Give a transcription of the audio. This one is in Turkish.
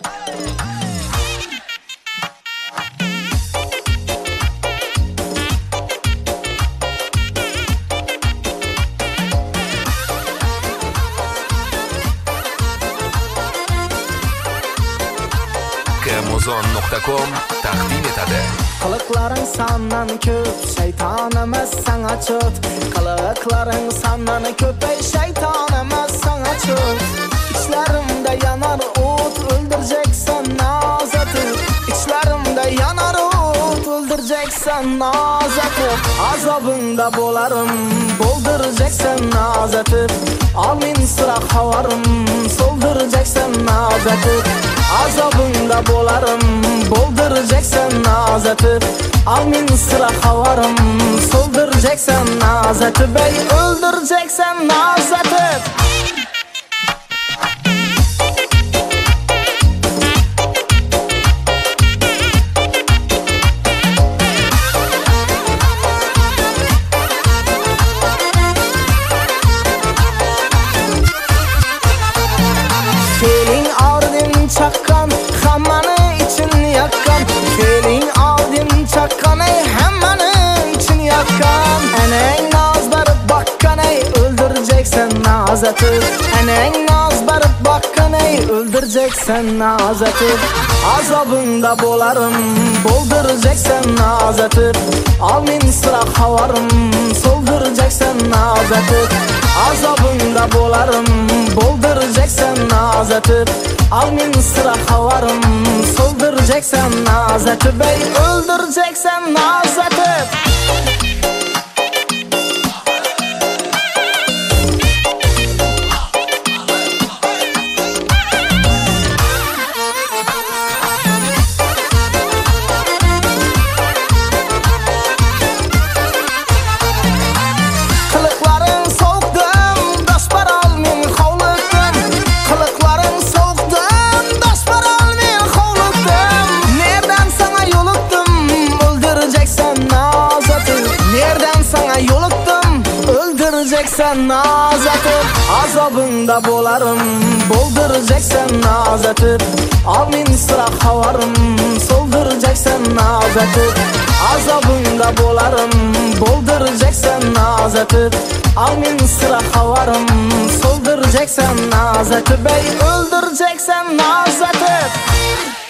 Amazon.com taqdim etadi. Qiliqlaring sandan ko'p, shayton emas sana chut. Qiliqlaring sandan ko'p, shayton emas sana chut. İçlerimde yanar o't, öldüreceksen nazatı. İçlerimde yanar o't, öldüreceksen nazatı. Azabında bolarım, bolduracaksan nazatı. Almin sıra havarım, solduracaksan nazatı. Azabında bolarım, bolduracaksan nazatı. Almin sıra havarım, solduracaksan nazatı. Bey öldüreceksan nazatı. Felin ardın çakkan, hammanı için yakkan. Felin ardın çakkan, hammanı için yakkan. Enen naz barıp bakkan, öldüreceksen nazatı. Enen naz barıp bakkan, öldüreceksen nazatı. Azabında bolarım, bolduracaksan nazatı. Almin sıra havarım, solduracaksan nazatı. Azabında bolarım, bolduracaksan nazatı. Almin sıra havarım, solduracaksan nazatı. Bey öldüreceksan nazatı. Öldüreceksen nazatı. Azabında bolarım, bolduracaksan nazatı. Almin sıra havarım, solduracaksan nazatı. Azabında bolarım, bolduracaksan nazatı. Almin sıra havarım, solduracaksan nazatı. Bey öldüreceksen nazatı.